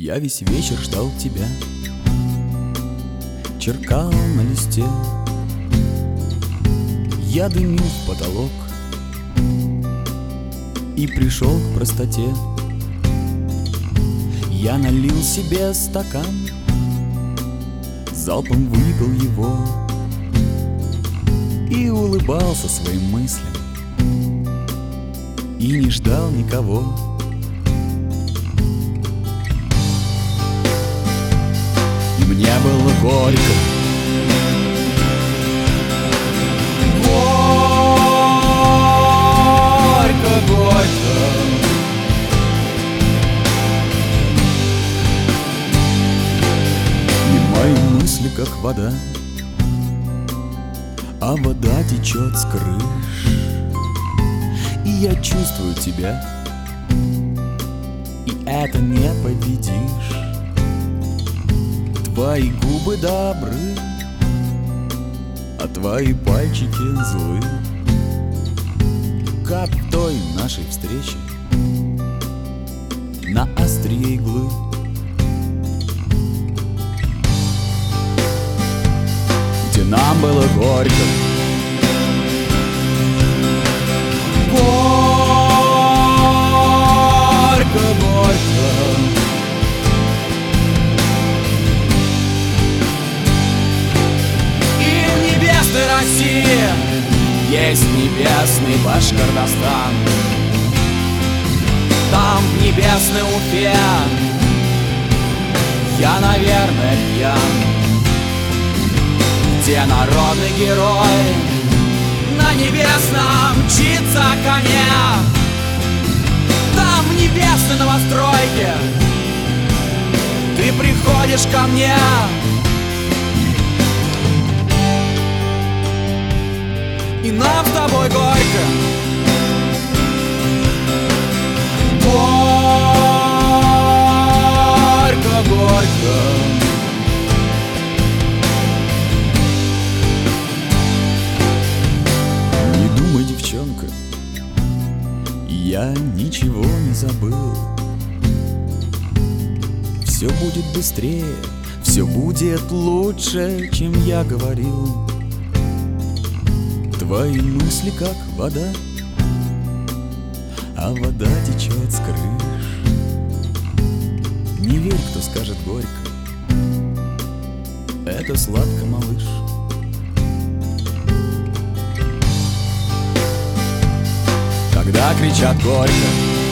Я весь вечер ждал тебя, черкал на листе, я дымил в потолок и пришел к простоте. Я налил себе стакан, залпом выпил его и улыбался своим мыслям, и не ждал никого. И мне было горько, горько. И мои мысли как вода, а вода течет с крыш. И я чувствую тебя, и это не победишь. Твои губы добры, а твои пальчики злы, как в той нашей встрече на острие иглы. Где нам было горько, горько. И в небесной России есть небесный Башкортостан. Там, в небесной Уфе, я, наверное, пьян. Где народный герой на небесном мчится коне. Там, в небесной новостройке, ты приходишь ко мне. И нам с тобой горько, горько, горько. Не думай, девчонка, я ничего не забыл. Все будет быстрее, все будет лучше, чем я говорил. Твои мысли как вода, а вода течет с крыш. Не верь, кто скажет горько, это сладко, малыш. Когда кричат горько,